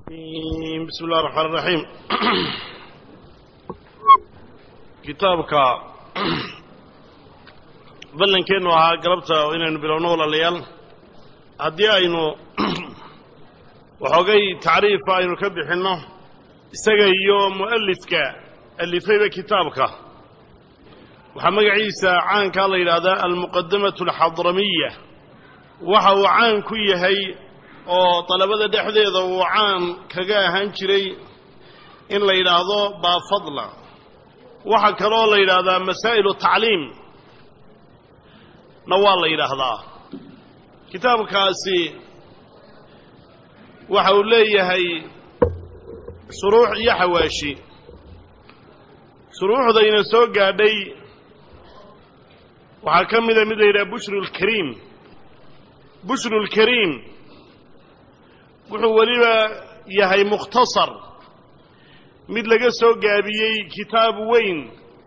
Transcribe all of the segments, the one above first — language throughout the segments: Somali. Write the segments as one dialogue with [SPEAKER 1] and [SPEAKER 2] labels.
[SPEAKER 1] بسم الله الرحمن الرحيم كتابك بلن كأنه قربته إنه بلونه ولا ليال هدي إنه وحقي تعريف إنه كبح إنه استجى يوم مؤلفك اللي في كتابك محمد عيسى عن قال إلى هذا المقدمة الحضرمية وحو عن كي هي oo talabada dhexdeeda uu caan kaga ahaan jiray in la yiraahdo ba fadla waxa kale oo la yiraahdaa masaa'ilu ta'liim nawaa la yiraahdaa kitaabkaasi waxa uu leeyahay shuruux iyo xawaashi shuruuxda ina soo gaadhay waxa kamid ah mid la yiraahdo bushrul karim wuxuu waliba yahay mukhtasar mid laga soo gaabiyay kitaab weyn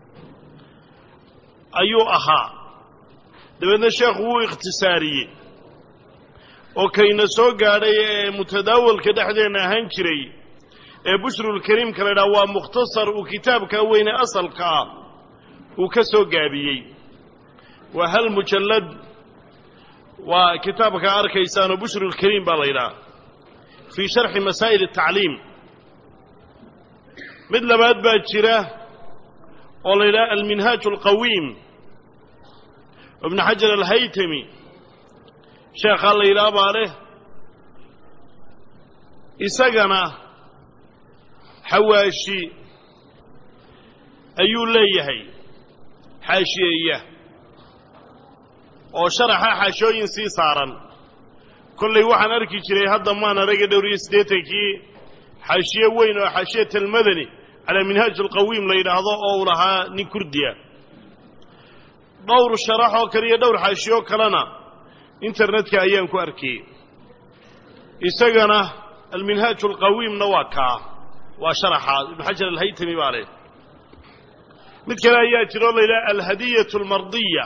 [SPEAKER 1] ayuu ahaa dabadna sheekhu wuu ikhtisaariyey oo kayna soo gaadhay ee mutadaawalka dhexdeena ahaan jiray ee bushrul karim kala yidhaha waa mukhtasar uu kitaabka weyne asalka ah uu ka soo gaabiyey waa hal mujallad waa kitaabka arkaysaanoo bushrul karim baa la yidhaha في شرح مسائل التعليم مثل ما أدبأت شراه قال إلى المنهاج القويم ابن حجر الهيتمي شيخ الله إلى باره إساقنا حواشي أيو ليهي حاشية وشرح حاشوين سيسارا كل واحد أركي شري هذا ما أنا رجع دوري استيتكي حاشية وين حاشية المدني على منهاج القويم لين هذا أو لها نكرديا دور الشرح وكريه دور حاشية كلنا إنترنت كأيام كأركي يسجنا المنهاج القويم نواكا وشرح ابن حجر الهيتمي عليه مثل آيات إلى الهدية المرضية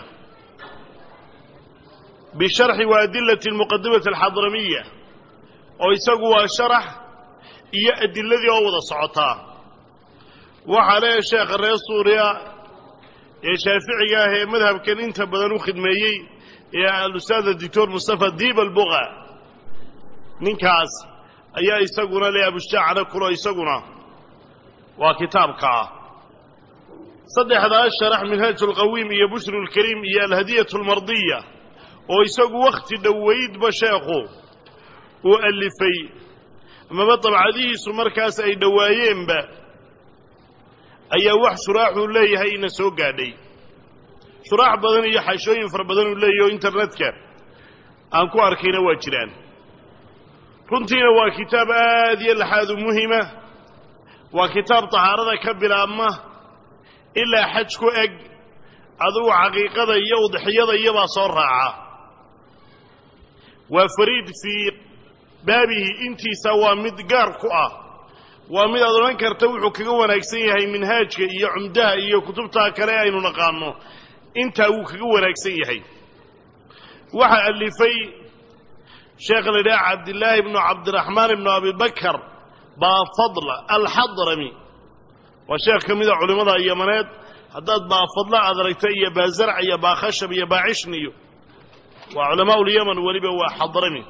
[SPEAKER 1] بشرح وأدلة المقدمة الحضرمية ويسقوا شرح يأدي الذي أوضى صعطاه وحالي الشيخ الرئيس سوريا يا شافعي هي مذهب كان انت بدنو خدميي يا الأستاذ الدكتور مصطفى ديب البغا ننكاس أيها يسقونا لي أبو الشاعر كله يسقونا وكتابك صدح هذا الشرح منهاج القويم يا بشر الكريم يا الهدية المرضية ويساق وقت دويد بشاقه وألفي أما بطبع عديس ومركز أي دوايين با أي واحد شراح الله هين سوق علي شراح بدن يحشوين فربدن الله يو انترنتك أنكو أركينا واجران كنتين وكتاب آذي اللحاذ مهمة وكتاب طهارة كبل أمه إلا حجكو أج أذو عقيقة يوضح يضي يبا صرعه وفريد في بابه انتي سوى مدقاركو ومد أدران كرتوحو كقوة ناكسيها منهاجك إيا عمدها إيا كتبتها كريين ونقانو انتا كقوة ناكسيها وحا اللي في شيخ الإله عبد الله بن عبد الرحمن بن أبي بكر بافضل الحضرمي وشيخ كميدة علماء اليمنات هداد بافضل أدركت إيا بازرع إيا باخشب إيا باعشني وعلماء اليمن وليبا وحضرمي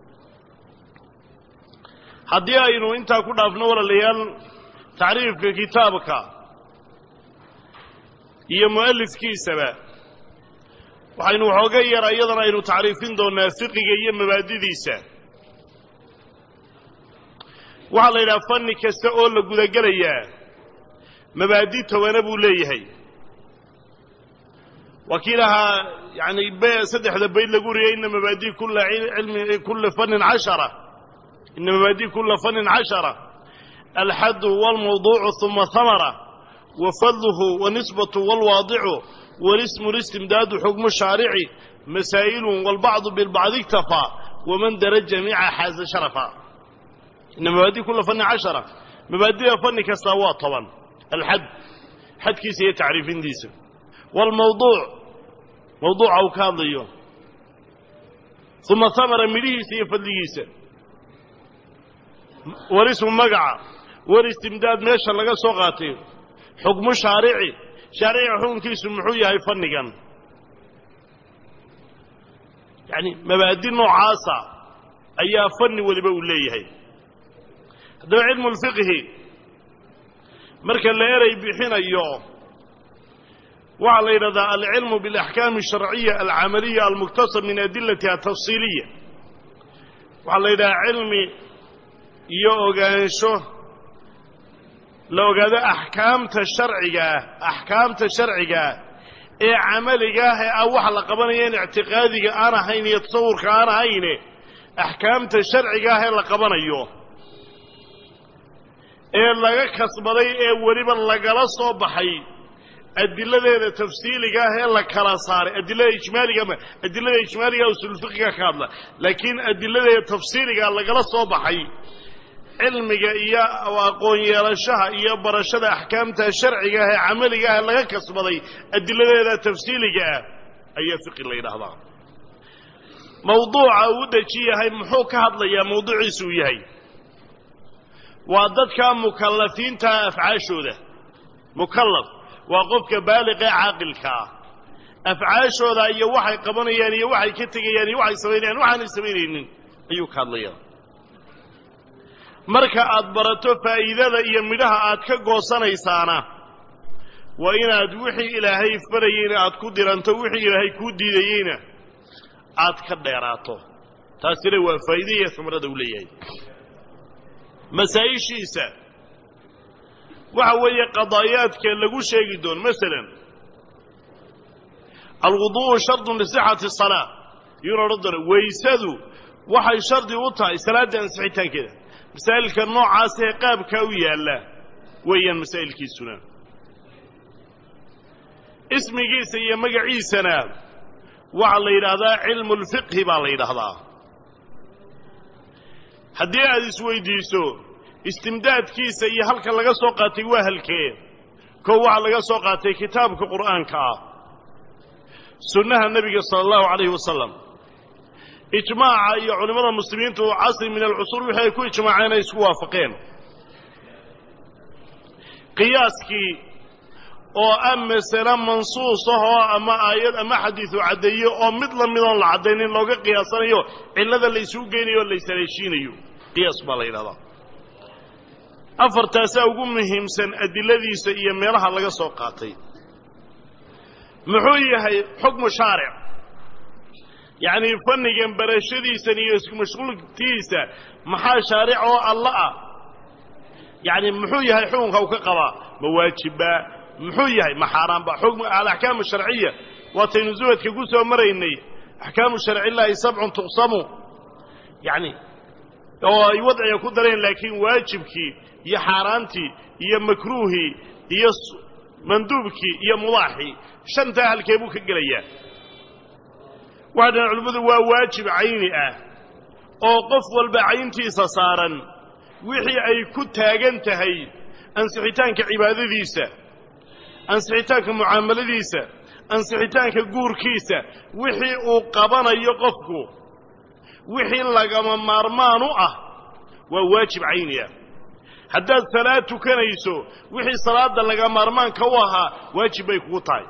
[SPEAKER 1] حدي أينو انتا كنا في نور الليال تعريف كتابك هي مؤلف كيسبا وحينو حقير أيضا أينو تعريفين دون نافقي هي مبادئ ديسا وحالا إلى فن كستقول لقودة قليا مبادئ توانبو ليهي وكيلها يعني سدح ذبين لقوري إن مبادئ كل علم كل فن 10 إن مبادئ كل فن 10 الحد والموضوع ثم ثمرة وفضله ونسبة والواضع والاسم الاستمداد حكم الشارعي مسائل والبعض بالبعض اكتفى ومن درج جميع حاز شرفا إن مبادئ كل فن 10 مبادئ فن كساوات طبعا الحد حد كيسية تعريف انديس والموضوع موضوع أو كاضيو ثم ثمر مليه سيفدليسه warismu magaca waristimdaad meesha laga soo qaatay xukmu shaarici shaarici xukunkiisu muxuu yahay fannigan yani mabaadi noocaasa ayaa fanni waliba uu leeyahay haddaba cilmu lfiqhi marka la eray bixinayo waxaa la yidhahdaa alcilmu biاlaxkaami الsharciya alcamaliya almuktasab min adilatiha atafsiiliya waxaa la yidhahaa cilmi iyo ogaansho la ogaado axkaamta sharcigaah ee camaliga ah ee ah waxa la qabanaya in ictiqaadiga aan ahayn iyo tasawurka aan ahayne axkaamta sharciga ah ee la qabanayo ee laga kasbaday ee weliba lagala soo baxay adiladeeda tafsiiliga ah ee la kala saaray adilada ijmaaliga usulfiqiga ka hadla laakiin adiladeeda tafsiiliga lagala soo baxay cilmiga iyo aqoon yeelashaha iyo barashada axkaamta sharciga ah ee camaliga ah laga kasbaday adiladeeda tafsiiliga ah ayaa fiqi la yidhaahdaa mawduuca uu deji yahay muxuu ka hadlayaa mawduuciisu uu yahay waa dadka mukallafiinta afcaashooda mukallaf waa qofka baaliqa caaqilka ah afcaashooda iyo waxay qabanayaan iyo waxay ka tegayaan iyo waxay samaynayaan waxaanay samaynaynin ayuu ka hadlayaa marka aad barato faa'iidada iyo midhaha aad ka goosanaysaana waa inaad wixii ilaahay farayeyna aad ku diranto wixii ilaahay kuu diidayeyna aad ka dheeraato taasina waa faa'iidaya samrada uu leeyahay masaa'ishiisa waxa weeye qadaayaadka lagu sheegi doono masalan alwudu'u shardun lisixati salaa iyuuna odhan doona weysadu waxay shardi u tahay salaadda ansixitaankeeda masaa'ilka noocaas ee qaabkaa u yaalla weeyaan masaa'ilkiisuna ismigiisa iyo magaciisana waxaa la yidhaahdaa cilmu lfiqhi baa la yidhaahdaa haddii aad isweydiiso istimdaadkiisa iyo halka laga soo qaatay waa halkee kow waxaa laga soo qaatay kitaabka qur'aanka ah sunnaha nebiga sala allahu calayhi wasalam ijmaaca iyo culimmada muslimiintu casri min alcusuur wixii ay ku ijmaaceen ay isku waafaqeen qiyaaskii oo ah masale mansuus ahoo ama aayad ama xadiisu caddeeyo oo mid la midoon la caddaynin looga qiyaasanayo cillada la isugu geynayo o la ishaleeshiinayo qiyaas baa la yidhahdaa afartaasaa ugu muhiimsan adiladiisa iyo meelaha laga soo qaatay muxuu yahay xukmu shaaric yacnii fannigan barashadiisan iyo isku mashquulkiisa maxaa shaaric oo alla ah yacni muxuu yahay xukunka uu ka qabaa ma waajibba muxuu yahay ma xaaraanba xukmu alaxkaam asharciya waataynu zuwadka ku soo maraynay axkaamu sharcillaahi sabcun tuqsamu yacni oo ay wadciga ku dareen laakiin waajibkii iyo xaaraantii iyo makruuhii iyo manduubkii iyo mubaaxii shantaa halkee buu ka gelayaa waxay dhahen culimmadu waa waajib cayni ah oo qof walba cayntiisa saaran wixii ay ku taagan tahay ansixitaanka cibaadadiisa ansixitaanka mucaamaladiisa ansixitaanka guurkiisa wixii uu qabanayo qofku wixii lagama maarmaan u ah waa waajib cayni ah haddaad salaad tukanayso wixii salaadda laga maarmaanka u ahaa waajib bay kugu tahay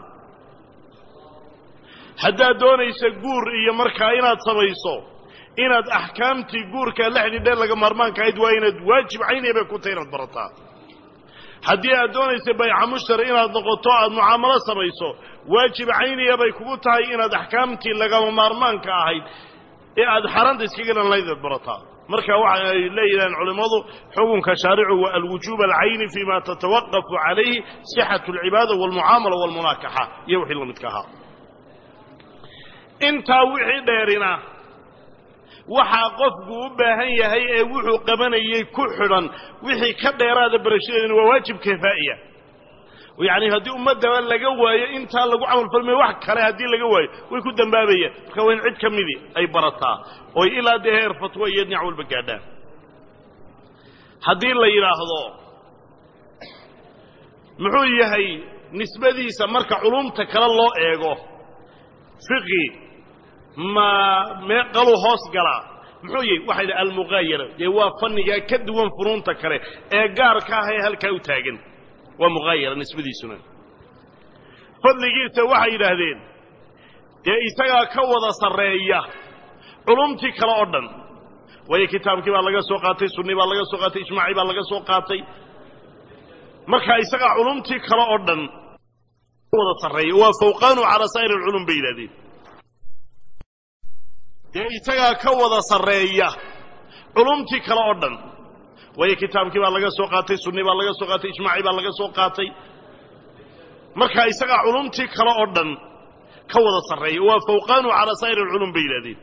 [SPEAKER 1] haddaad doonaysa guur iyo markaa inaad samayso inaad axkaamtii guurka la xidhiidheen laga maarmaanka ahayd waa inaad waajib cayniya bay ku tahay inaad barataa haddii aad doonaysa bayca mushtari inaad noqoto aad mucaamalo samayso waajib cayniya bay kugu tahay inaad axkaamtii lagama maarmaanka ahayd ee aad xaaraanta iskaga ilan lahayd aad barataa marka waxa ay leeyihiin culimmadu xukunka shaaricu waa alwujuub alcayni fima tatawaqafu calayhi sixatu alcibaada walmucaamala walmunaakaxa iyo wixii la midka ahaa intaa wixii dheerina waxaa qofku u baahan yahay ee wuxuu qabanayay ku xidhan wixii ka dheeraada barashadeeduna waa waajib kifaa'iya yacni haddii ummaddaba laga waayo intaa lagu camal falmayo wax kale haddii laga waayo way ku dambaabayaan marka waa in cid ka midii ay barataa oy ilaa dee heer fatwo iyo dhinac walba gaadhaan haddii la yidhaahdo muxuu yahay nisbadiisa marka culumta kale loo eego fiqi ma meeqaluu hoos galaa محوي واحد المغايرة يوا فنيا كدوان فرونتا كره قار كاهي هلكا وتاغن ومغايرة نسبة دي سنة فضلقيت واحد هذين إساقا كوضا سرية علومتي كلا أردن وهي كتاب كيبا لغا سوقاتي سني با لغا سوقاتي إجماعي با لغا سوقاتي مركا إساقا علومتي كلا أردن كوضا سرية وفوقانو على سائر العلوم بيلادي إساقا كوضا سرية علومتي كلا أردن وهي كتاب كيبا لغا سوقاتي سني با لغا سوقاتي إجماعي با لغا سوقاتي مركا إساقا علومتي كلا أردن كوضا سرية وفوقانو على سائر العلوم بيلادي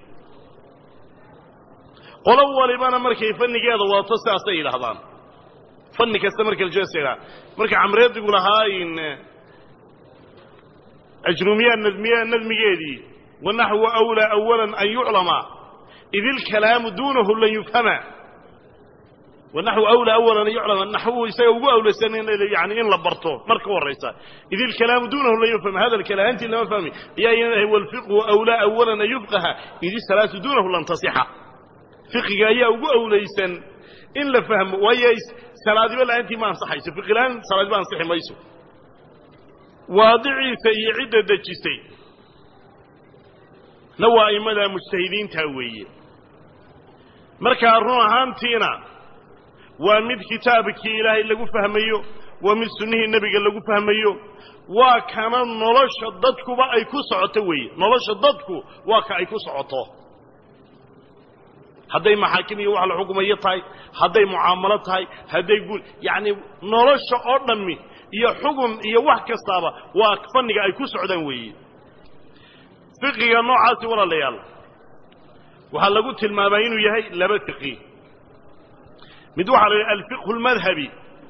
[SPEAKER 1] قولوا لبانا مركي فني قيادة وتصي أصيل هذان فني كستمرك الجسيرة مركي عمريد يقول هاي إن أجرمية النظمية دي والنحو أولى أولا أن يعلم إذ الكلام دونه لن يفهم والنحو أولى أولا أن يعلم النحو يسيقوا أولى سنين يعني إن لبرته مركو الرئيسة إذ الكلام دونه لن يفهم هذا الكلام أنت لما فهمي يا هو الفقه أولى أولا أن يفقه إذ الثلاث دونه لن تصيحه فقه أيها أوليسا إن لفهم ويايس سلادي ولا أنت ما انصحيس فقه الآن سلادي ما انصحي ميسو واضعي في عدة دجستي نوى إمالا مجتهدين تاوية مركا الروح هانتينا ومد كتابك إلهي اللي فهميه ومد سنه النبي اللي فهميه وكان نلش الضدك بأي كسعتوي نلش الضدك وكأي كسعته هذي محاكمية وعلى حكومية هاي هذي معاملات هاي هذي يقول يعني نرش أردمي يا حكم يا واحد كستابة وكفني أي كسر وي فقه نوعات ولا ليال وهلا قلت المابين وياهي لبد فقه مدوح على الفقه المذهبي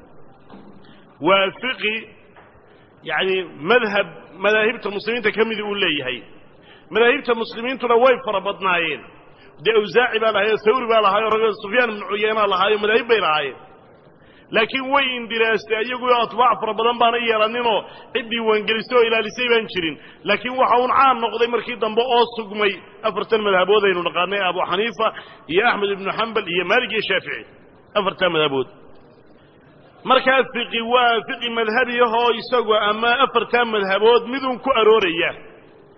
[SPEAKER 1] والفقه يعني مذاهب المسلمين تكمل يقول لي هي مذاهب المسلمين تروي فربطناين دي أوزاعي بالها ثوري بالها رجل سفيان بن عيينة لها مذاهب بينها لكن وين دراسته أيقوا أطباع فربضان بان يرانينو عدي وانجلسوا إلى لسيبان شرين لكن وحاون عام نقضي مركي دنبو أوسقمي أفرتن مذهبود إنو نقاني أبو حنيفة يا أحمد بن حنبل يا مالك يا شافعي أفرتن مذهبود مركز فقه وفقه مذهبي هو يسوى أما أفرتن مذهبود مذن كأرورية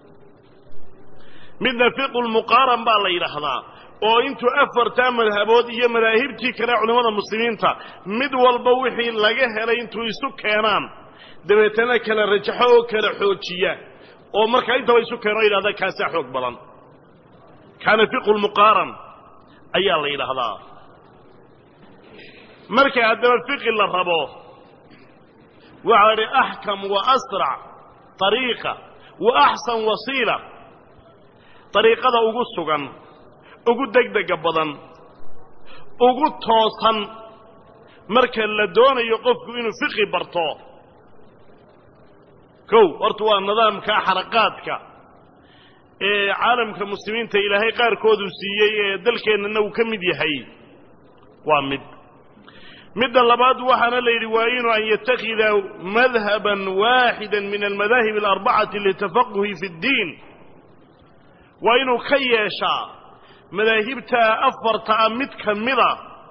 [SPEAKER 1] midna fiqul muqaaran baa la yiraahdaa oo intu afarta madhabood iyo madaahibtii kale culimada muslimiinta mid walba wixii laga helay intu isu keenaan dabeetana kala rajaxo oo kala xoojiya oo marka inta way isu keenay ilaada kaasa xoog badan kana fiqul muqaaran ayaa la yiraahdaa marka hadaba fiqi la rabo waxa ahkam wa asra tariiqa wa ahsan wasila طريقة ugu sugan ugu degdega badan ugu toosan marka la doonayo qofku inuu fiqi barto horta waa nidaamka xaraqaadka ee caalamka muslimiinta ilaahay qaarkoodu siiyay ee dalkeenna uu ka mid yahay waa mid labaad waxana la yiri waa inuu an yattakhida madhhaban waahidan min almadahib alarba'ati litafaqquhi fi ad-din وإنه كيشا مذاهبتا أفرتا متكمدا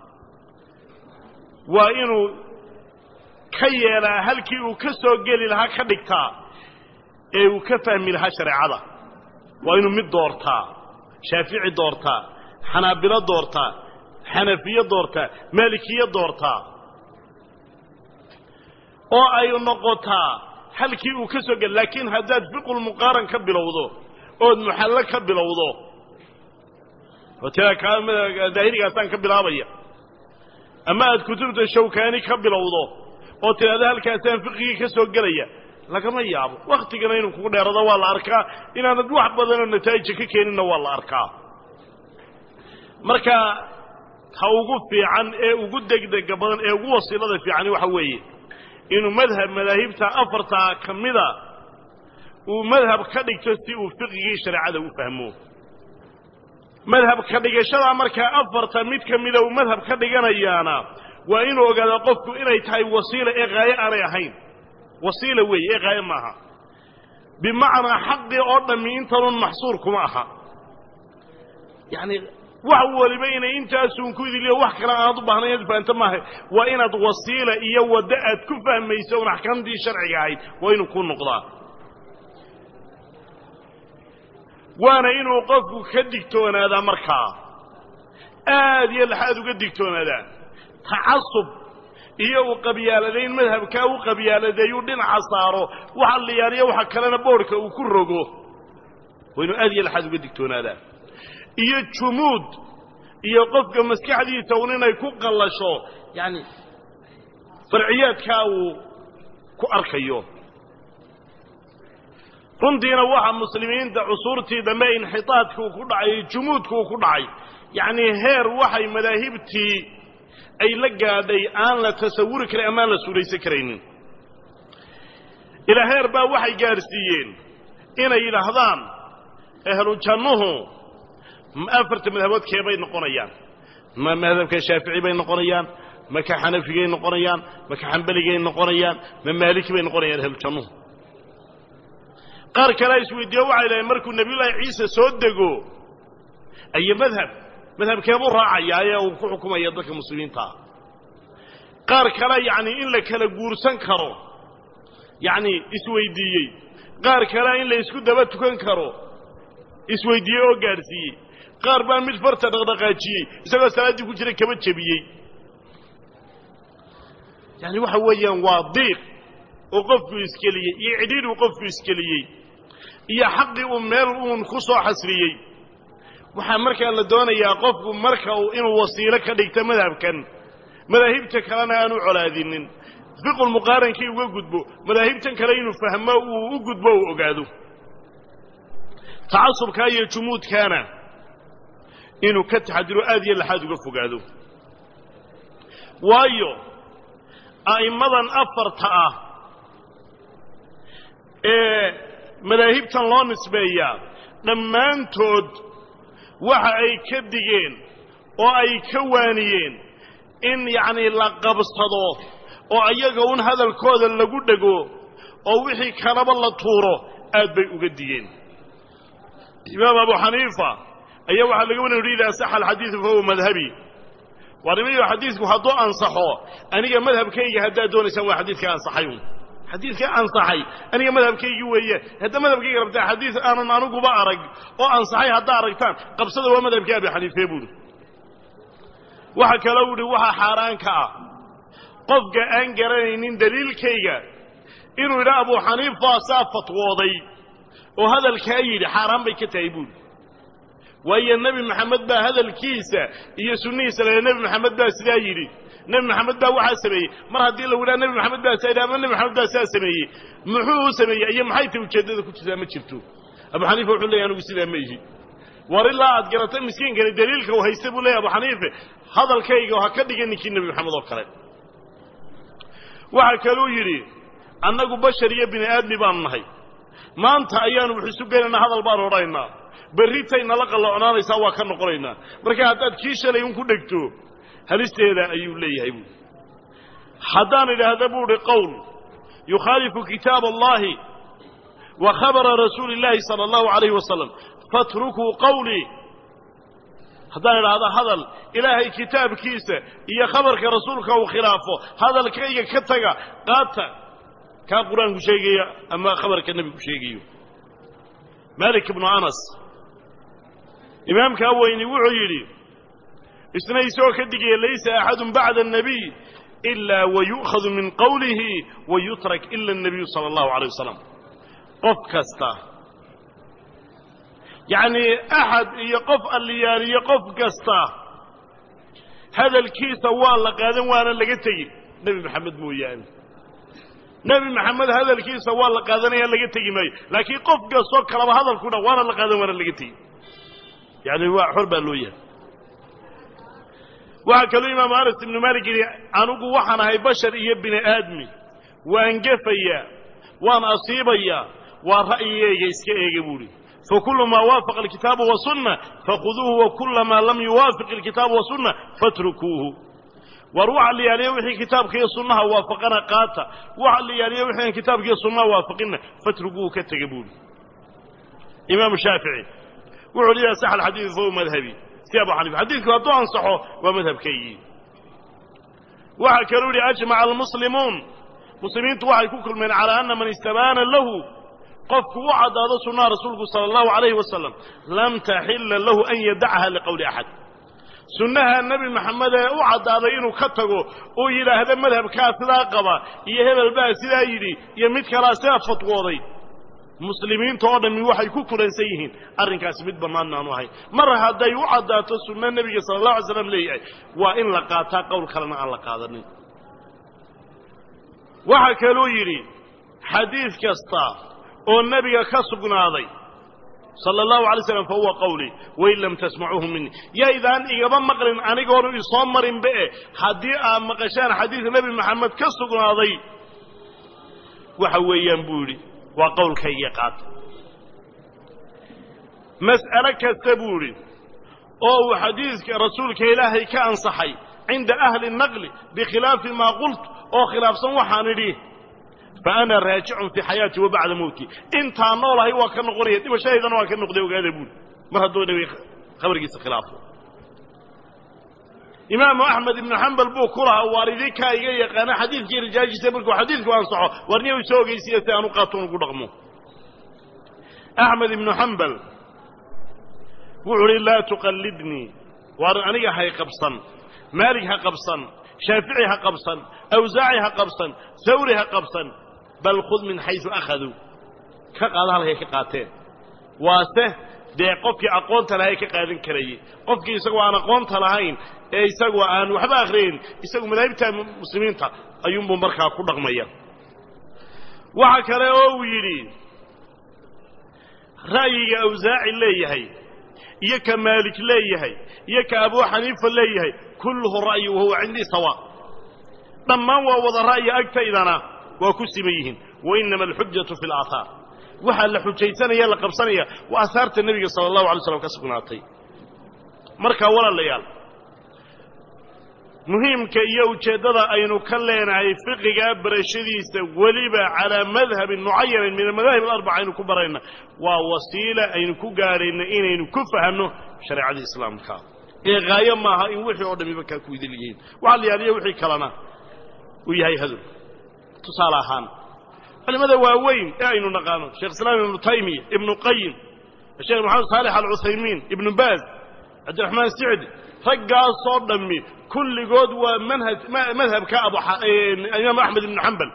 [SPEAKER 1] وإنه كيلا هلكي وكسو قيلي لها كدكتا وكفهم لها شريعة وإنه مد دورتا شافعي دورتا حنابلة دورتا حنفية دورتا مالكية دورتا أو أي نقطة هلكي وكسو قيل لكن هذا فقه المقارن كبلوضو oo muxallal ka bilowdo wata kaamada daahiriga san ka bilaabaya ama aad kutubta shawkaani ka bilowdo oo tirada halkaasaan fiqiga ka soo galaya lagama yaabo waqtigana inuu kugu dheerado waa la arkaa inaanad wax badan oo natiijo ka keenina waa la arkaa marka ha ugu fiican ee ugu degdega badan ee ugu wasiilada fiican waxa weeye inuu madaahibta afarta kamida ومذهب كدغ تستي وفقهي شريعه وفهمو مذهب كدغشدا marka afarta mid kamida uu madhab ka dhiganayaana waa inuu ogaado qofku inay tahay wasiila ee qaayo aan ahayn wasiila weey ee qaayo maaha bimaana xaqi oo dhami intan maxsuur kuma aha yani وحولبين أنت أسونكو ذي وح كلا أنا ضبحنا يدفع أنت ما هي وإن وسيلة إيا ودأت كفها ما يسون أحكام دي شرعي عايد وإن يكون نقضاء وأنا إنه قفك كدكتون هذا مركا آدي الحاد كدكتون هذا تعصب إيا وقبيالدين مذهب كاو قبيالدين دين عصاره وحلي يعني وحكى لنا بورك وكرقه وإنه آدي الحاد كدكتون هذا iyo jumuud iyo qofka maskaxdiisa inay ku qallasho yani farciyaadka uu ku arkayo runtiina waxa muslimiinta cusurtii dambe inxitaadku ku dhacay jumuudku ku dhacay yani heer waxay madaahibtii ay la gaadhay aan la tasawuri karin ama la suuraysan kareynin ila heer baa waxay gaarsiiyeen inay yiraahdaan ahlu jannuhu أفرت مذهبات كيبين نقونيان ما مذهب كشافعي بين نقونيان ما كحنفي بين نقونيان ما كحنبلي بين نقونيان ما مالكي بين نقونيان هل تنو قار كلا يسوي ديوع إلى مركو النبي الله عيسى صدقوا أي مذهب كيبو راعي يا وحكم يدك المسلمين تا قار كلا يعني إن لك لجورسان كرو يعني يسوي دي قار كلا إن لا يسكت دبت كن كرو يسوي ديو جارسي قاربان مid farta dhaqdhaqaajiyay isagoo salaadii ku jiray kaba jabiyay yani waxa weeyaan waa diiq oo qofku iskeliyay iyo cidhiidh uu qofku iskeliyay iyo xaqi uu meel uu ku soo xasriyay waxa markaa la doonayaa qofku marka uu inuu wasiilo ka dhigto madhabkan madaahibta kalena aanu colaadinin fiqul muqaaranki uga gudbo madaahibtan kale inuu fahmo uu u gudbo oo ogaado تعصبka iyo jumuudkana inuu ka taxadiro aad iyo laxad uga fogaado waayo aimadan afarta ah madaahibtan loo nisbeeya dhammaantood waxa ay ka digeen oo ay ka waaniyeen in yani la qabsado oo ayaga un hadalkooda lagu dhago oo wixii kalaba la tuuro aad bay uga digeen إمام أبو حنيفة أيه واحد لقونا يريد أصح الحديث فهو مذهبي ورمي حديثك حضوء أنصحه أنا مذهب كي هدا دون يسوي حديث كان صحيح حديث كان صحي أنا مذهب كي جوية هدا مذهب كي ربط حديث أنا نانوق بأرق وأنصحي هدا أرقتان قبصده هو مذهب كي أبي حنيفة يبود وحكى لولي وحا حاران كا قفق أنقرين دليل كيغا إنه إلى أبو حنيفة صافت وضي وهذا الكايد حرام بكتايبون وهي النبي محمد با هذا الكيسة هي سنية سنة النبي محمد با سلايري النبي محمد با وحا سمي مرة دي لولا النبي محمد با سيدا من النبي محمد با سمي محوه سمي أيام حيث وجدد كنت ما شفتوه أبو حنيفة وحول لي أنا بسيدا ميجي ور الله أتقرأت مسكين كان دليلك وهيسبوا لي أبو حنيفة هذا الكايد وهكذا كان النبي محمد وقرأ وحكالو يري أنك بشر يبني آدم بأنهي maanta ayaanu wuxuu sugeynaa hadal baan oranayna berritayna la qalloocnaanaysa waa ka noqonaynaa marka hadaad kiishalay un ku dhigto halisteeda ayuu leeyahay buu hadaan ilaahda buu qowl yukhalifu kitab allah wa khabara rasuulillahi sallallahu alayhi wasallam fatruku qawli hadaan ilaahda hadal ilaahay kitaabkiisa iyo khabarka rasuulka uu khilaafo hadalkayga ka taga qaata كان قرآن كشيء أما خبر كالنبي كشيء مالك بن أنس إمام كاويني وعيري إسناي سوى كدقي ليس أحد بعد النبي إلا ويؤخذ من قوله ويترك إلا النبي صلى الله عليه وسلم قف كستا يعني أحد يقف الليالي يقف كستا هذا الكيس والله قادم وأنا لقيته نبي محمد مو يعني نبي محمد هذا الكيس والله قادني اللي قتي ماي لكن قف قصو كلام هذا الكونا وانا اللي قادن وانا اللي قتي يعني هو حرب اللويه وكلو امام انس بن مالك انو وحنا هي بشر iyo bini aadmi waan gafaya waan asiibaya waa ra'yigayga iska eega buuri فكل ما وافق الكتاب والسنه فخذوه وكل ما لم يوافق الكتاب والسنه فاتركوه وروح اللي عليه وحي كتابك يا سنه وافقنا قاتا وحي عليه وحي كتابك يا سنه وافقنا فاتركوه كتجبون امام الشافعي وعليه صح الحديث هو مذهبي تي أبو حنيفة حديثك هدو أنصحه ومذهب كي وحكروا لي أجمع المسلمون مسلمين توحي كل من على أن من استبان له قفك وعد هذا سنة رسولك صلى الله عليه وسلم لم تحل له أن يدعها لقول أحد سنها النبي محمد وعد هذا إنه كتغو وإلى هذا المذهب كاتلا قبا يهب الباس لا يري يمد كراسات فتوضي مسلمين توضا من وحي كوكولا سيهين أرن كاسمد بمانا نوحي مرة هذا يوعد هذا سنة النبي صلى الله عليه وسلم لي وإن لقاتا قول خلنا عن لقادرني وحكالو يري حديث كستا والنبي كسبنا هذا صلى الله عليه وسلم فهو قولي وإن لم تسمعوه مني يا إذا أن إيقظا مقرن أن يقولوا يصمر بئه مقشان حديث النبي محمد كسبنا هذا وحوي ينبولي وقول كيقات مسألة كالسبوري أو حديث رسولك إلهي كأنصحي عند أهل النقل بخلاف ما قلت أو خلاف صنوحان ليه فأنا راجع في حياتي وبعد موتي انت نولا هو كان قريه دي شاهد انا كان نقدي وقاعد يقول ما هدو نبي خبر قيس خلافه امام احمد بن حنبل بو كره واردي كاي يقانا حديث جير جاجي سبركو حديث كو انصحو ورنيو سوغي سيته انو قاتون كو دقمو احمد بن حنبل وعلي لا تقلدني وارنيا هي قبصن مالك ها قبصن شافعي ها قبصن اوزاعي ها قبصن ثوري ها قبصن بل خذ من حيث أخذوا كقالها هيك قاتين واسه دي قفكي أقونت لهي كقادين كريي قفكي يساقوا أنا أقونت لهين يساقوا أنا وحبا آخرين يساقوا ملايبتا مسلمين أيوم بمبركة كل رغمية وحكرا أويري رأيي أوزاعي اللي يك مالك اللي يك أبو حنيفة اللي كله رأي وهو عندي سواء لما هو وضع رأي أكتا إذانا وكسبيهن وإنما الحجة في الآثار وحال حجيتنا يلا قبصانية وآثارت النبي صلى الله عليه وسلم كسبناطي مركا ولا الليال مهم كيو جدد أين كلنا أي فقه برشديس وليبا على مذهب معين من المذاهب الأربعة أين كبرين ووسيلة أين كجارين أين كفهمه شريعة الإسلام كا غاية ما هاي وحي عدم بكا كويدليين وعلى يعني وحي كلنا وياي هذا تصالحان لماذا واوين اين نقانو شيخ الاسلام ابن تيميه ابن قيم الشيخ محمد صالح العثيمين ابن باز عبد الرحمن السعدي فقا صدمي كل جود ومنهج مذهب كابو الامام احمد بن حنبل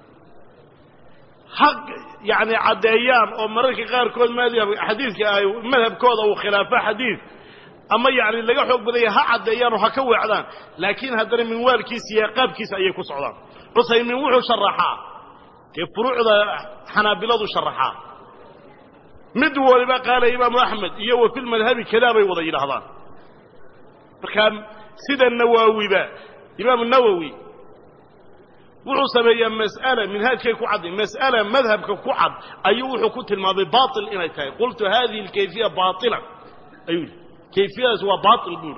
[SPEAKER 1] حق يعني عديان او مرك غير كود مذهب حديث مذهب كود او خلافه حديث اما يعني لغا خوق بدايه ها عديان وها كوعدان لكن هدر من والكيس يا قابكيس ايي كسودان عثيمين وحو شرحا كيف فروع حنابلة شرحا مدو لما قال إمام أحمد يو في المذهب كلام يوضي لهذا فكان سيد النووي با إمام النووي وحو سمي مسألة من هذا كيكو عد مسألة مذهب كيكو عد أيوه كنت الماضي باطل إنك قلت هذه الكيفية باطلة أيوه كيفية هو باطل بول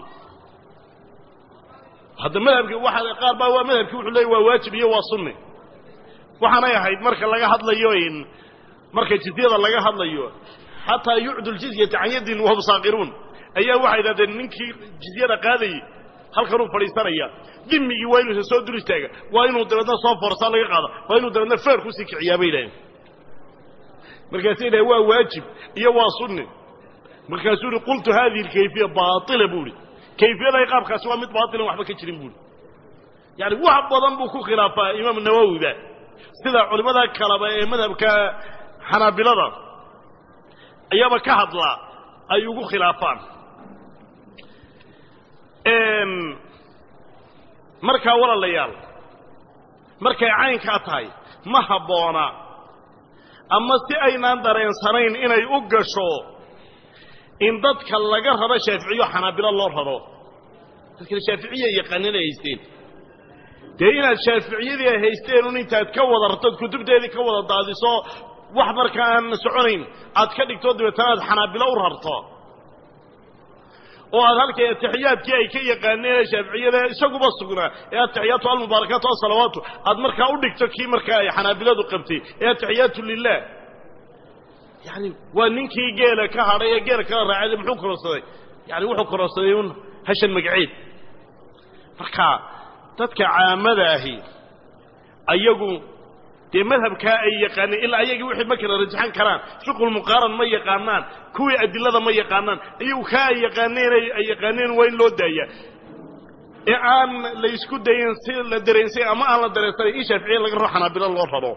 [SPEAKER 1] هذا مذهب واحد قال هو مذهب كيف لي واجب يو سنه waxaana yahay marka laga hadlayo in marka jidiyada laga hadlayo hatta yu'du al-jizyata 'an yadin wa hum saaqirun ayaa waxa yiraahdeen ninkii jizyada qaaday halkan uu fariisanaya dimigi waa inuu soo dur istaaga waa inuu dabadna soo forsa laga qaado waa inuu dabadna feer ku sii kiciyaabay ilaahay markaasina waa waajib iyo waa sunni markaasuu qultu hadhihi al-kayfiyya baatila buri kayfiyada qaabkaas waa mid baatila waxba ka jirin buri yani wax badan buu ku khilaafaa imaam an-nawawi ba sida culimada kalaba ee madhabka xanaabilada ayaba ka hadla ay ugu khilaafaan marka walaalayaal markay caynka tahay ma haboona ama si aynaan dareensanayn inay u gasho in dadka laga rabo shaaficiyo xanaabilo loo rabo dadka shaaficiye yaqaaninaysteen deena shaaficiyada haysteen intaad ka wada ratad kutubteedii ka wada daadiso wax marka aan soconayn aad ka dhigto dibataad xanaabilo u rarto oo aad halkay taxiyaadkii ay ka yaqaaneen shaaficiyada isagu sugnaa ee taxiyaatu al-mubarakatu as-salawatu aad marka u dhigto kii marka ay xanaabiladu qabtay ee taxiyaatu lillah yani waa ninkii geela ka haray ee geela ka raacay muxuu korsaday يعني wuxuu kororsaday hashan magaceed marka dadka caamada ahi ayagu de madhabka ay yaqaaneen ila ayagu wixii ma kala rajaxan karaan fiqul muqaran ma yaqaanaan kuwii adilada ma yaqaanaan ayagu ka yaqaaneen way loo daaya ee aan la isku dayin si la dareensay ama aan la dareensay in Shaafici laga ruuxana bila loo rabo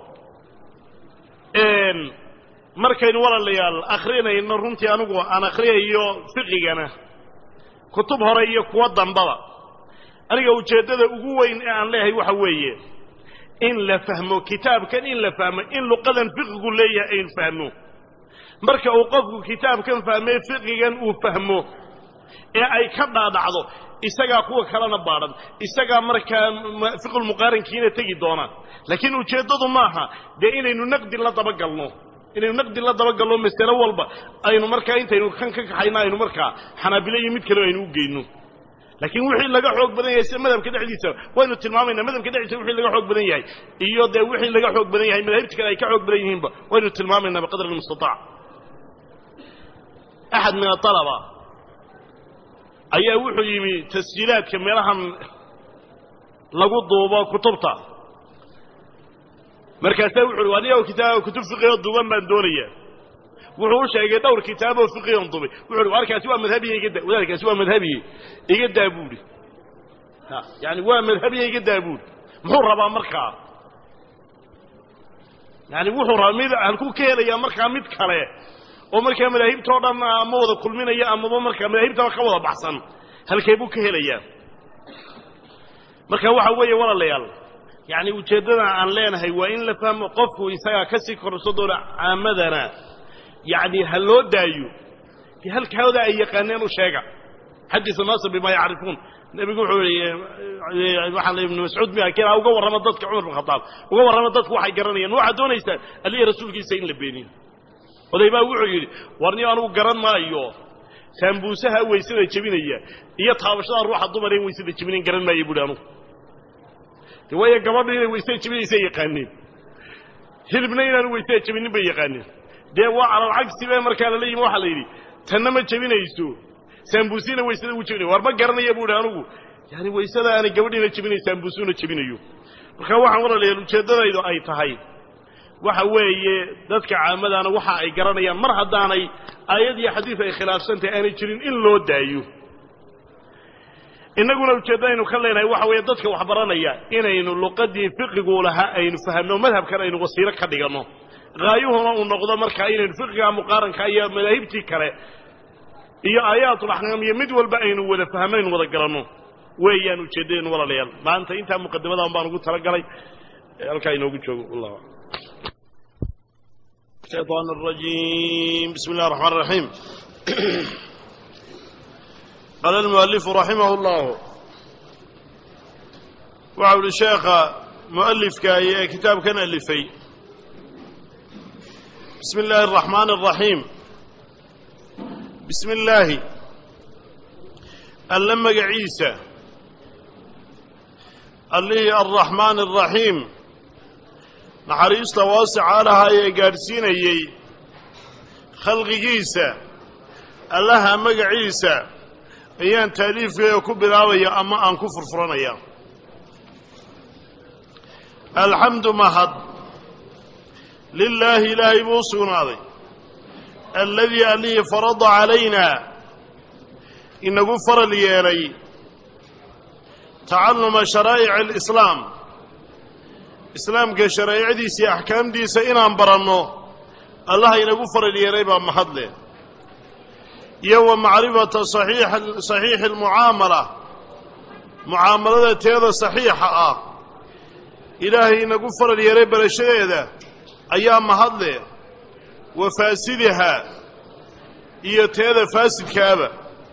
[SPEAKER 1] markaynu walaalayaal akhrinayno runtii anigu aan akhriyayo fiqigana kutub hore iyo kuwa dambaba aniga ujeedada ugu weyn ee aan leeyahay waxa weeye in la fahmo kitaabkan in la fahmo in luqadan fiqigu leeyahay in fahmo marka uu qofku kitaabkan fahmay fiqigan uu fahmo ee ay ka dhaadhacdo isaga kuwa kalena baaran isaga marka fiqul muqaarankiina tagi doona laakiin ujeedadu maaha de inaynu naqdi la daba galno mas'ala walba aynu marka intaynu kan ka kaxayna aynu marka xanaabilay mid kale aynu u geeyno laakiin wixii laga xoog badan yahay madhabka dhexdiisa waynu tilmaamayna madhabka dhexdiisa wixii laga xoog badan yahay iyo de wixii laga xoog badan yahay madhabka kale ay ka xoog badan yihiin waynu tilmaamayna biqadar al-mustata' ahad min at-talaba ayaa wuxuu yimi tasjiilaadka meelahan lagu duubo kutubta markaas wuxuu wadiyo kutub fiqh duuban baan doonaya wuxuu sheegay dhowr kitaab oo fiqh duubay wuxuu arkaasi waa madhabiye wadaalkaasi waa madhabiye iga daabuuri yani waa madhabiye iga daabuuri muxuu rabaa markaa yani wuxuu rabaa mid halku ka helaya markaa mid kale oo markaa madaahibta oo dhan ma wada kulminaya ama markaa madaahibta ka wada baxsan halkay buu ka helaya marka waxa weeye walaalayaal يعني ujeedada aan leenahay waa in la fahmo qofku isaga ka sii korsado caamadana يعني haloo daayo halkooda ay yaqaaneen u sheega xadiis naasib bima yaarifun nabigu wuxuu waxa la ibn mas'ud ma kira uga warama dadka umar bin khataab uga warama dadku waxay garanayeen waxa doonaysan ali rasuulkiisa in la beeniyo odayba wuxuu yiri warni aanu garan maayo sambuusaha weysada jabinaya iyo taabashada ruuxa dumar ee weysada jabinin garan maayo buudano way gabadhu inay weysay jibinaysa yaqaaneen hilibna inaan weysay jibinin bay yaqaaneen de waa ala cagsi bay markaa la leeyahay waxa la yiri tanna ma jibinayso sambuusina weysada uu jibinayo warba garanaya buu anagu yani weysada aan gabadhina jibinaysa sambuusuna jibinayo marka waxaan walaalayaal ujeedadaydu ay tahay waxa weeye dadka caamadana waxa ay garanayaan mar hadaanay aayad iyo xadiis ay khilaafsantay aanay jirin in loo daayo inaguna ujeedaynu ka leenahay waxa weeye dadka wax baranaya inaynu luqadii fiqigu laha aynu fahamno madhabkan aynu wasiiro ka dhigano qaayuhuna uu noqdo marka inaynu fiqiga muqaaranka iyo madaahibtii kale iyo aayaadul ahkaam iyo mid walba aynu wada fahmayno wada garanno weeyaan ujeedaynu walaalayaal maanta inta muqaddimada baan ugu tala galay halka inoogu joogo wallahi الشيطان الرجيم بسم الله الرحمن الرحيم قال المؤلف رحمه الله وعول الشيخ مؤلف كتاب كان ألفي بسم الله الرحمن الرحيم بسم الله اللمق عيسى اللي الرحمن الرحيم نحريص واسع لها يقارسين يي خلق عيسى اللها مق عيسى ayaan taaliifka ku bilaabaya ama aan ku furfuranaya alhamdu mahad lillahi ilahi busunaaday alladhi ali farada alayna inagu faral yeelay ta'alluma shara'i' al-islam islaamka sharaa'icdiisa iyo ahkaamdiisa inaan baranno allah inagu faral yeelay baa mahad leh يو معرفة صحيح المعاملة معاملة تيدا صحيحة إلهي نقفر اليريب لشيء أيام مهضلة وفاسدها إيا تيدا فاسد كابا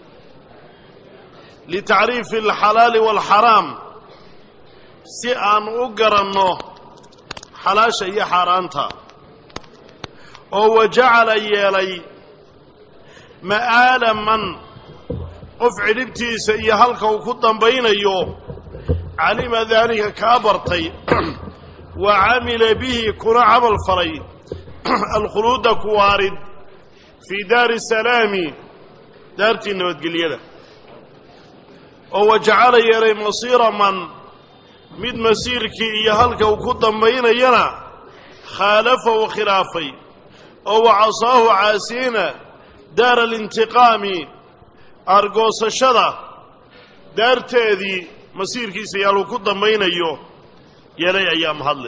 [SPEAKER 1] لتعريف الحلال والحرام سيئان أقرنه حلاش إيا حارانتا وجعل يلي مآل من أفعل ابتيس إيا هلك وكدن بين يوم علم ذلك كابرتي وعمل به كنا عمل فري الخلود كوارد في دار السلام daartii nabadgelyada oo wajacala yeelay masiira man mid masiirkii iyo halka uu ku dambaynayana khaalafahu khilaafay oo wacasaahu caasiina daara alintiqaami argoosashada daarteedii masiirkiisa yaaluu ku dambaynayo yeelay ayaa mahadle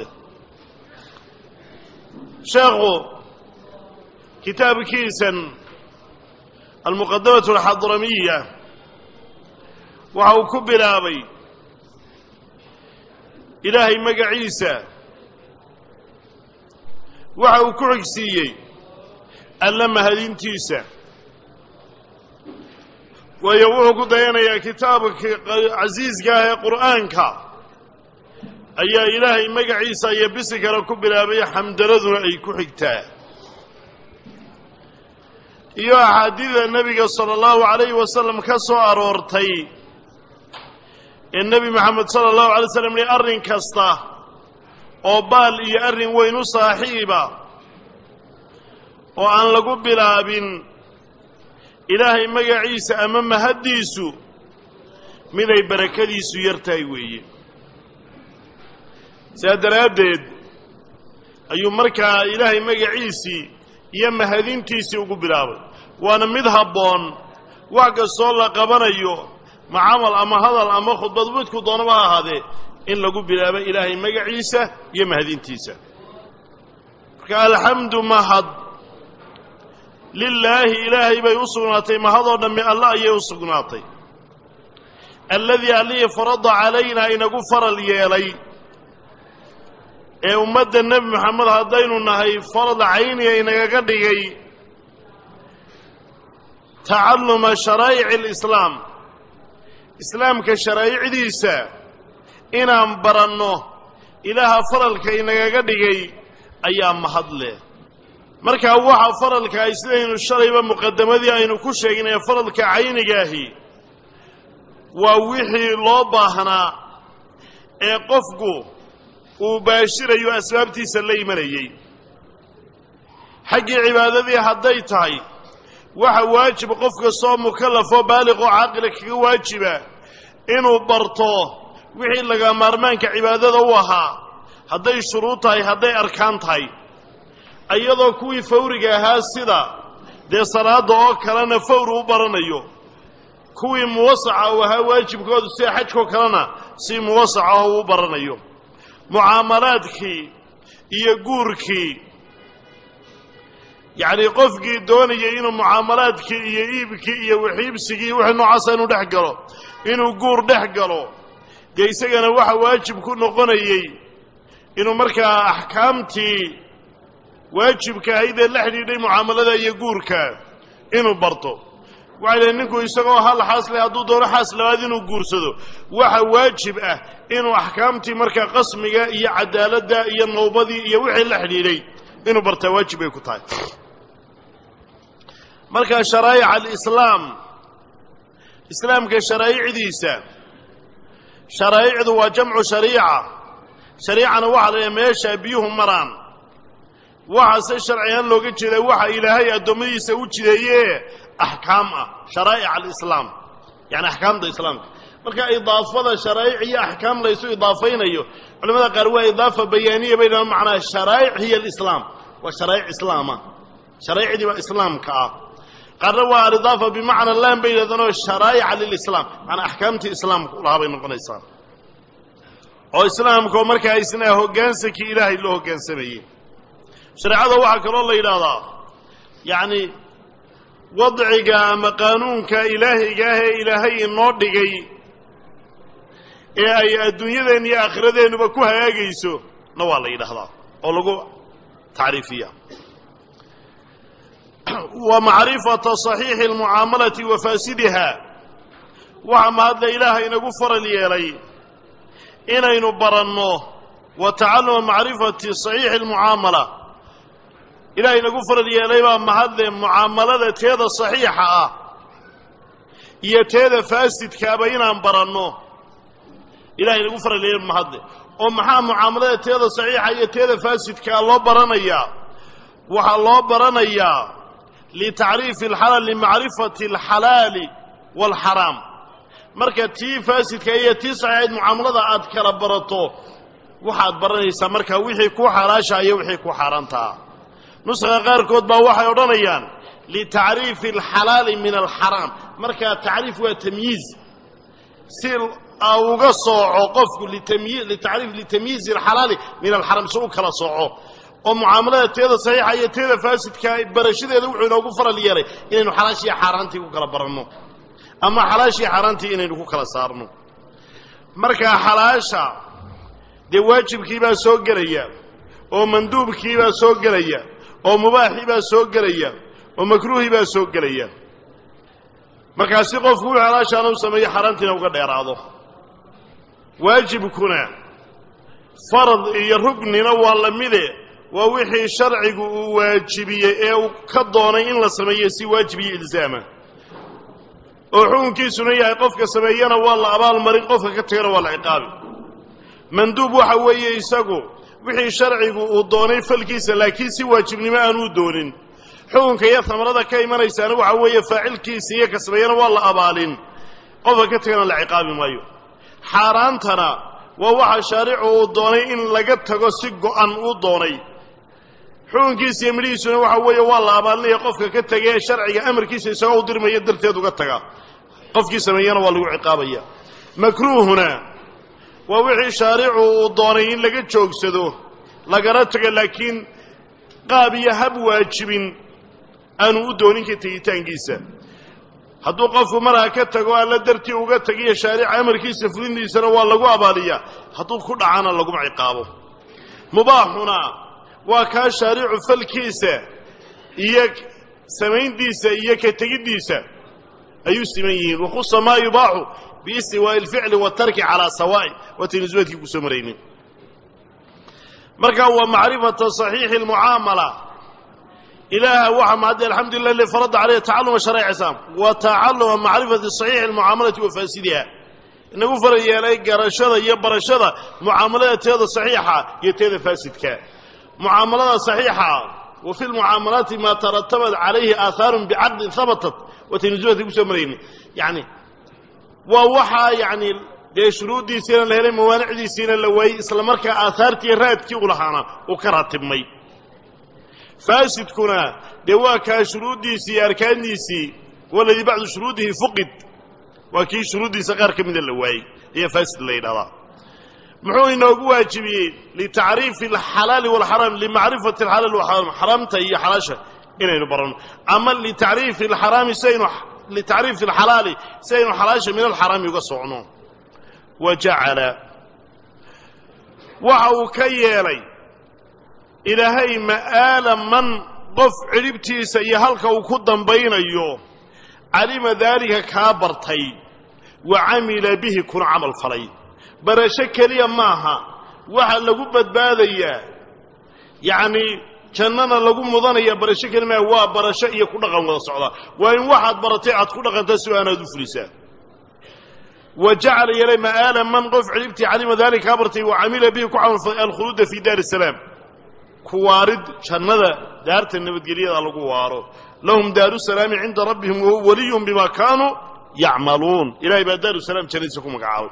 [SPEAKER 1] sheekhu kitaabkiisan almuqadamatu alxadramiya waxa uu ku bilaabay ilaahay magaciisa waxa uu ku xigsiiyey alla mahadintiisa waayo wuxuu ku dayanayaa kitaabka casiiska ah ee qur'aanka ayaa ilaahay magaciisa iyo bisi kale ku bilaabay xamdaladuna ay ku xigtaa iyo axaadiida nebiga sala allahu calayhi wasalam ka soo aroortay ee nebi moxamed sala allahu alay slam li arrin kasta oo baal iyo arrin weyn u saaxiiba oo aan lagu bilaabin ilaahay magaciisa ama mahaddiisu miday barakadiisu yartahay weeye sidaa daraaddeed ayuu markaa ilaahay magaciisii iyo mahadintiisii ugu bilaabay waana mid habboon wax kastoo la qabanayo ma camal ama hadal ama khudbad midku doonaba ha ahaadee in lagu bilaabo ilaahay magaciisa iyo mahadintiisa marka alxamdu mahad lilaahi ilaahay bay u sugnaatay mahadoo dhammi alla ayay u sugnaatay alladii allihii farada calaynaa inagu faral yeelay ee ummadda nebi moxamed haddaynu nahay farad cayniga inagaga dhigay tacalluma sharaa'ici alislaam islaamka sharaa'icdiisa inaan baranno ilaaha faralka inagaga dhigay ayaa mahad leh markaa waxa faralka ay sidaynu shalayba muqadamadii aynu ku sheegnay ee faralka caynigaahi waa wixii loo baahnaa ee qofku uu baashirayo asbaabtiisa la imanayey xaggii cibaadadii hadday tahay waxa waajib qof kastoo mukallafoo baaliqoo caaqila kaga waajiba inuu barto wixii laga maarmaanka cibaadada u ahaa hadday shuruud tahay hadday arkaan tahay iyadoo kuwii fawriga ahaa sida dee salaadda oo kalena fawri u baranayo kuwii muwasaca uu ahaa waajibkoodu sida xajkoo kalena si muwasaca oo u baranayo mucaamalaadkii iyo guurkii yacnii qofkii doonayay inuu mucaamalaadkii iyo iibkii iyo waxiibsigii wixii noocaasa inuu dhex galo inuu guur dhex galo dee isagana waxa waajib ku noqonayey inuu markaa axkaamtii waajibka ahayd ee la xidhiidhay mucaamalada iyo guurka inuu barto waxay leeyiin ninku isagoo hal xaas leh hadduu doono xaas labaad inuu guursado waxa waajib ah inuu axkaamtii markaa qasmiga iyo cadaaladda iyo nawbadii iyo wixii la xidhiidhay inuu bartaa waajib ay ku tahay markaa sharaa'ic alislaam islaamka sharaa'icdiisa sharaa'icdu waa jamcu shariica shariicana waxaa la yidhaha meesha biyuhu maraan waxaase sharcigan looga jeedaa waxa ilaahay addoommadiisa u jideeyee axkaam ah sharaa'ic alislaam yacni axkaamta islaamka marka idaafada sharaa'ic iyo axkaam laysu idaafaynayo culamada qaar waa idaafa bayaaniya bay dhahaan macnaha sharaa'ic hiya alislaam waa sharaa'ic islaama sharaa'icdii baa islaamka ah qaarna waa alidaafa bimacna laan bay yidhahdaanoo sharaa'ica lilislaam macnaa axkaamtii islaamka ulahaa bay noqonaysaa oo islaamkaoo markaa isna hoggaansankii ilaahay loo hoggaansamayey shareecada waxaa kaloo la yidhaahdaa yacni wadciga ama qaanuunka ilaahiga ah ee ilaahay inoo dhigay ee ay adduunyadeenna iyo aakhiradeennaba ku hagaagayso na waa la yidhaahdaa oo lagu tacriifiya wa macrifata saxiixi almucaamalati wa faasidiha waxaa mahadle ilaaha inagu faral yeelay inaynu baranno wa tacalluma macrifati saxiixi almucaamala ilahay inagu faral yeelay baa mahadle mucaamalada teeda saxiixa ah iyo teeda faasidkaaba inaan baranno ilahay inagu faral yeelay mahadle oo maxaa mucaamalada teeda saxiixa iyo teeda faasidkaa loo baranayaa waxaa loo baranayaa لتعريف الحلال لمعرفة الحلال والحرام marka tii faasidka iyo tii saxiid muaamalada aad kala barato waxaad baranaysaa marka wixii ku xalaasha iyo wixii ku xaraanta nusxa qaarkood baa waxay oranayaan li ta'rif al halal min al haram marka ta'rif wa tamyiz sil awga sooco qofku li tamyiz li ta'rif li tamyiz al halal min al haram soo kala sooco oo muaamalada teeda saxiixa iyo teeda faasidka barashadeeda wuxuu inoogu faral yeelay inaynu xalaash iyo xaraantii ku kala baranno ama xalaash iyo xaraantii inaynu ku kala saarno marka xalaasha de waajibkii baa soo galaya oo manduubkii baa soo galaya oo mubaaxii baa soo galaya oo makruuhi baa soo galaya marka si qofku xalaashaana u sameeyo xaraantiina uga dheeraado waajibkuna farad iyo rugnina waa la mide waa wixii sharcigu uu waajibiyay ee uu ka doonay in la sameeyo si waajib iyo ilzaama oo xukunkiisuna yahay qofka sameeyana waa la abaal marin qofka ka tagana waa la ciqaabi manduub waxa weeye isagu wixii sharcigu uu doonay falkiisa laakiin si waajibnimo aan u doonin xukunka iyo tamarada ka imanaysaana waxa weeye faacilkiisa iyo ka sameeyana waa la abaalin qofka ka tagana la ciqaabi maayo xaaraantana waa waxa shariicu uu doonay in laga tago si go'an uu doonay xukunkiisa iyo midhiisuna waxa weeye waa la abaalinaya qofka ka tagay sharciga amarkiisa isagoo u dirmaya darteed uga taga qofkii sameeyana waa lagu ciqaabaya makruuhuna waa wixii shariicu uu doonay in laga joogsado lagana tago laakiin qaab iyo hab waajibin aanu u doonin ka tegitaankiisa hadduu qofku markaa ka tago alla dartii uga tagiyo shariica amarkiisa fulintiisana waa lagu abaaliyaa hadduu ku dhacana laguma ciqaabo mubaaxuna waa kaa shariicu falkiisa iyo samayntiisa iyo ka tegiddiisa ayuu siman yihiin wakhusa maa yubaaxu biistiwaa'i alficli waatarki calaa sawaa'i watanisuwadkii ku soo maraynin marka waa macrifata saxiixi almucaamala ilaaha waxa mahadde alxamdulilah li farada calayhi tacalluma sharaa'ic islaam wa tacalluma macrifati saxiixi almucaamalati wa faasidiha inagu faral yeelay garashada iyo barashada mucaamalada teeda saxiixa iyo teeda faasidka معاملة صحيحة وفي المعاملات ما ترتبت عليه آثار بعقد ثبتت وتنزلت بسمرين يعني ووحى يعني دي شروط دي سينا لهلي موانع دي سينا لوي إسلامرك آثار تيرات كي غلحانا وكراتب مي فاسد كنا دي واكا شروط دي سي أركان دي سي والذي بعد شروطه فقد وكي شروط دي سغارك من اللوي هي فاسد الليل هذا محو إنه واجبي لتعريف الحلال والحرام لمعرفة الحلال والحرام حرامته هي حلاشة إنه نبرن أما لتعريف الحرام لتعريف الحلال سين حلاشة من الحرام يقصعنون وجعل وعو كيالي إلهي مآل من قف عربتي سيهلك وكدا بين أيوه علم ذلك كابرتي وعمل به كن عمل فلي barasho kaliya maaha waxa lagu badbaadaya yaani jannada lagu mudanaya barasho kaliya waa barasho iyo ku dhaqan wada socda waa in waxaad baratay aad ku dhaqanto si aanaad u fulisaa waja'ala yalay ma'ala man qaf cilibti alima dalika abartay wa amila bihi ku camal al-khulud fi dar as-salam kuwarid jannada daarta nabadgeliyada lagu waaro lahum daru salam 'inda rabbihim wa huwa waliyun bima kanu ya'malun ilaahi ba daru salam jannadiisa ku magacaabo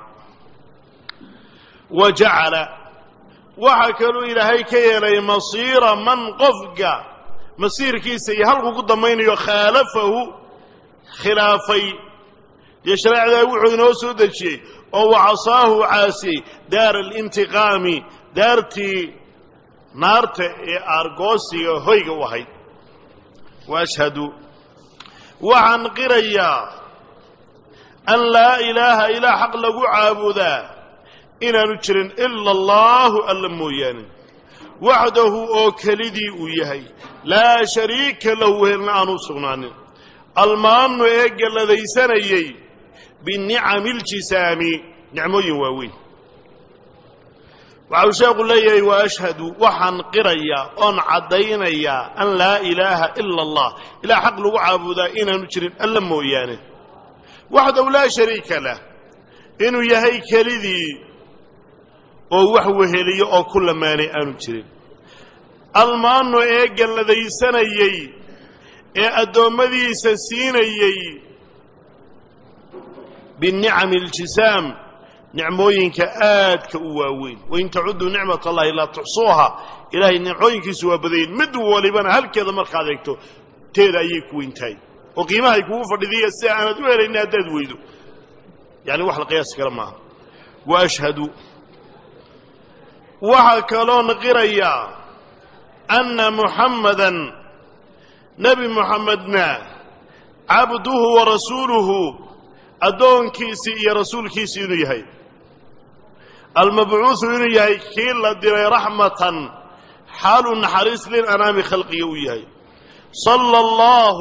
[SPEAKER 1] وجعل وحكلوا إلهي كيلي مصير من قفق مصير كيسي هل قدمين يخالفه خلافي يشرع ذا وحي نوسود الشيء أو عصاه عاسي دار الانتقام دارتي نارتي أرقوسي هيك وحي وأشهد وعن قرية أن لا إله إلا حق لقو عابدا inaanu jirin ila allahu alla mooyaane waxdahu oo kelidii uu yahay laa shariika lahu weelna aanu sugnaanin almaanu ee galladaysanayey binicami ljisaami nicmooyin waaweyn waxau sheekhu leeyahay wa ashhadu waxaan qirayaa oon caddaynayaa an laa ilaaha ila allah ilaa xaq lagu caabudaa inaanu jirin alla mooyaane waxdahu laa shariika lah inuu yahay kelidii oo wax weheliyo oo ku lamaanay aanu jirin almaanu ee galladaysanayey أدومدي سسينيي بالنعم الجسام نعموين كآد كأواوين وإن تعدوا نعمة الله لا تحصوها إلهي نعموين كسوا بدين مدوا ولبنا هل كذا مرخى ذيكتو تيدا يكو انتهي وقيمها يكو فردي الساعة أنا دوير إنها تدويدو يعني واحد قياس كلامها وأشهد وحكالون غريا أن محمدا نبي محمدنا عبده ورسوله أدون كيسي يا رسول كيسي ينيهي المبعوث ينيهي كيلا ديري رحمة حال نحريس للأنام خلقي ويهي صلى الله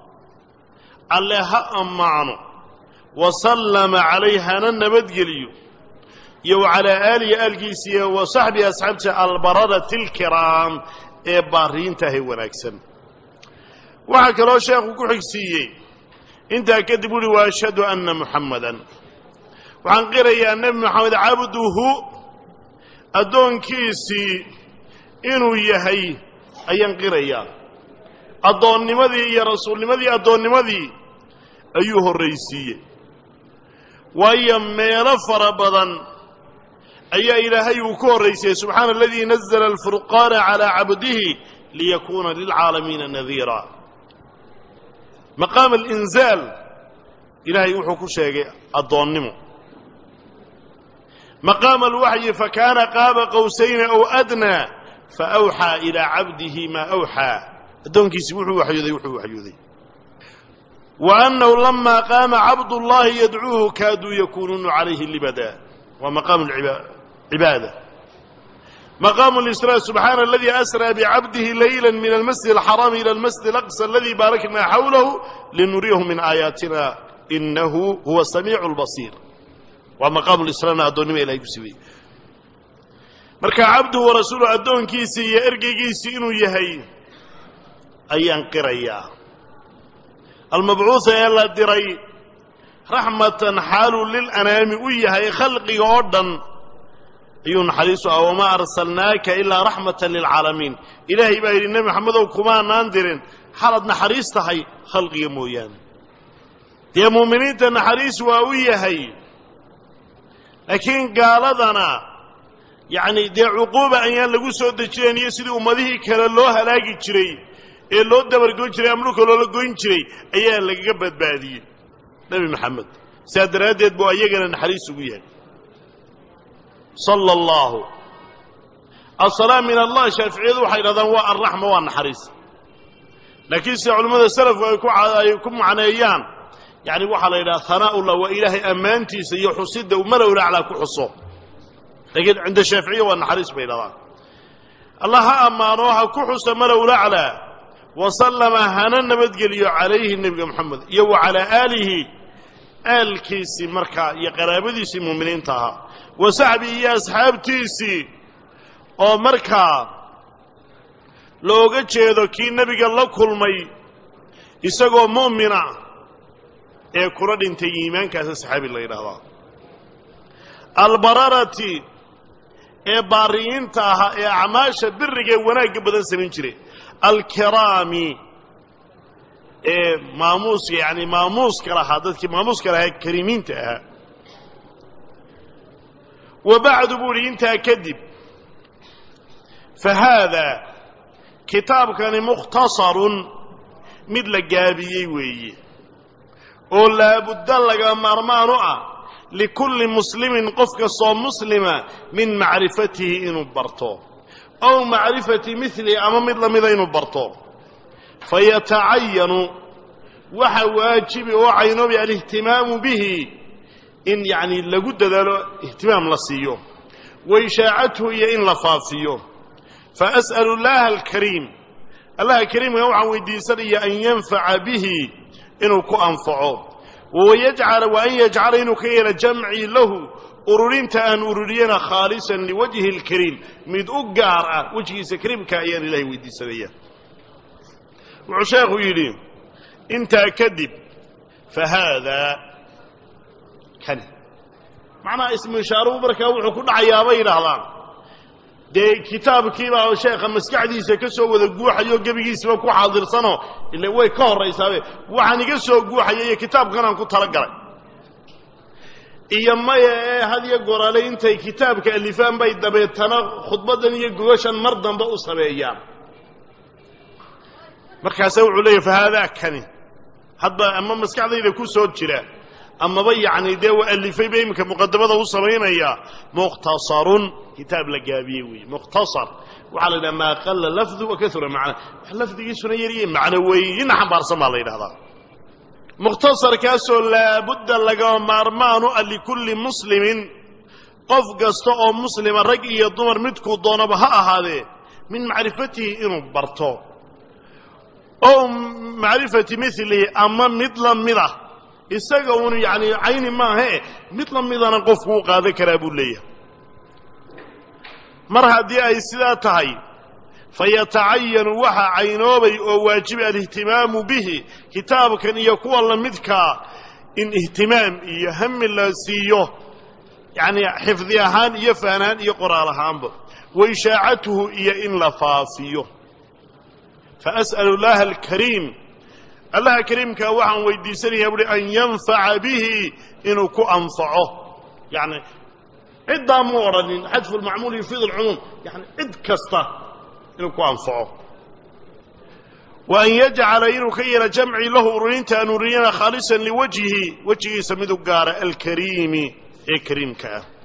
[SPEAKER 1] عليها أمعنه وسلم عليها ننبت قليو يو على آلي القيسية وصحبه أصحابته البررة الكرام إبارين تهي ونكسن وحكى له شيخ وكحكسية انت كذبوا لي واشهد ان محمدا وعن قرية النبي محمد عبده ادون كيسي انو يهي ايان قرية ادون نمذي يا رسول نمذي ادون نمذي ايوه الرئيسية وايام ميلا فربضا اي الهي وكو الرئيسية سبحان الذي نزل الفرقان على عبده ليكون للعالمين نذيرا مقام الإنزال إلهي وحكو شيء الضونمو مقام الوحي فكان قاب قوسين أو أدنى فأوحى إلى عبده ما أوحى الدون كيسي وحو وحيذي وأنه لما قام عبد الله يدعوه كادوا يكونون عليه اللبدا ومقام العبادة مقام الإسراء سبحان الذي أسرى بعبده ليلا من المسجد الحرام إلى المسجد الأقصى الذي باركنا حوله لنريه من آياتنا إنه هو السميع البصير ومقام الإسراء أدون إلى يكسبي مركا عبده ورسوله أدون كيسي يأرقي كيسي إنو يهي أيان قريا المبعوث يلا الدري رحمة حال للأنام ويهي خلقي أردن أيون حديثه وما أرسلناك إلا رحمة للعالمين إلهي بأي النبي محمد وكما ناندرين حالتنا حريصة هي خلقي مويان يا مؤمنين تنحريص واوية هي لكن قال ذنا يعني دي عقوبة أن يلقوا سودة جرين يسيدي أمده كلا الله هلاقي جري اللو دبر قوين جري أملوك اللو لقوين جري أيها اللي قبت بعدين نبي محمد سادرات يدبو أيها نحريص ويان صلى الله الصلاة من الله شافعي ذو حيرا هو الرحمة والنحريص لكن علماء السلف يكون معنا أيام يعني وحل إلى ثناء الله وإله أمانتي سيحسد وملو على كحصه لكن عند الشافعية والنحريص بين الله أمانوها كحص ملو على وسلم هنن بدقل عليه النبي محمد يو على آله آل كيسي مركا يقرابدي سي مؤمنين تها وسعبي يا أصحاب تيسي أو مركا لوغا جيدو كي نبي الله كل مي يساقو مؤمنا ee kula dhintay iimaankaas saxaabi la yiraahdo albararati ee baariinta ah ee amaasha birriga wanaag badan sameyn jiray alkirami ee maamuus yani maamuus kala hadadki maamuus kala karimiinta ah وبعد بورينتا كذب فهذا كتاب كان مختصر مثل جابيي وي ولا بد لك مرمان لكل مسلم قفك صوم مسلمة من معرفته إنه برطو أو معرفة مثله أما مثل مذين برطو فيتعين وحواجب وعينه الاهتمام به إن يعني لقد ذلك اهتمام لسيه وإشاعته هي إن لفافيه فأسأل الله الكريم الله الكريم يوعى ويديسري أن ينفع به إنه كأنفعه وأن يجعل إنه كير جمعي له أرورين تأن أرورين خالصا لوجه الكريم مد أقارع وجهي سكريم كأيان الله ويديسري وعشاق يليم انت كذب فهذا كان معنى اسم إشاره بركة وحكو دعيا بين أهلان dee kitaabkiibaa sheekha maskaxdiisa ka soo wada guuxayo gebigiisaba ku xaadirsano ila way ka horraysaabe waxaan iga soo guuxaya iyo kitaabkan aan ku talagalay iyo maya ee had iyo goraale intay kitaabka alifaan bay dabeetana khudbadan iyo gogashan mar dambe u sameeyaan markaasa wuxuu leeyahay fahaadaa kani hadba ama maskaxdayda ku soo jira amaba yacni dee waa alifay bay iminka muqadamada u samaynayaa mukhtasarun kitaab la gaabiyey weeye mukhtasar waxaa la yidhaha maa qalla lafdu wa kahura macna wax lafdigiisuna yariye macno weeyina xambaarsan baa la yidhahdaa mukhtasarkaasoo laabudda lagama maarmaanu a likulli muslimin qof kasta oo muslima rag iyo dumar midkuu doonaba ha ahaadee min macrifatihi inuu barto oo macrifati milihi ama mid la mida isaga uun yacni cayni maahae mid la midana qofku u qaadan karaa buu leeyahay mar haddii ay sidaa tahay fayatacayanu waxa caynoobay oo waajiba alihtimaamu bihi kitaabkan iyo kuwa la midkaa in ihtimaam iyo hami la siiyo yacni xifdi ahaan iyo fahanaan iyo qoraal ahaanba wa ishaacatuhu iyo in la faafiyo faas'alu llaha alkariim allaha kariimkaa waxaan weydiisanayaa buuhi an yanfaca bihi inuu ku anfaco yacni ciddaa mu odhanin xadfu lmacmuul yufiid alcumuum yani cid kasta inuu ku anfaco wa an yajcala inuu ka yeela jamcii lahu ururinta aan ururiyana khaalisan liwajhihi wejigiisa mid u gaara alkariimi ee kariimka ah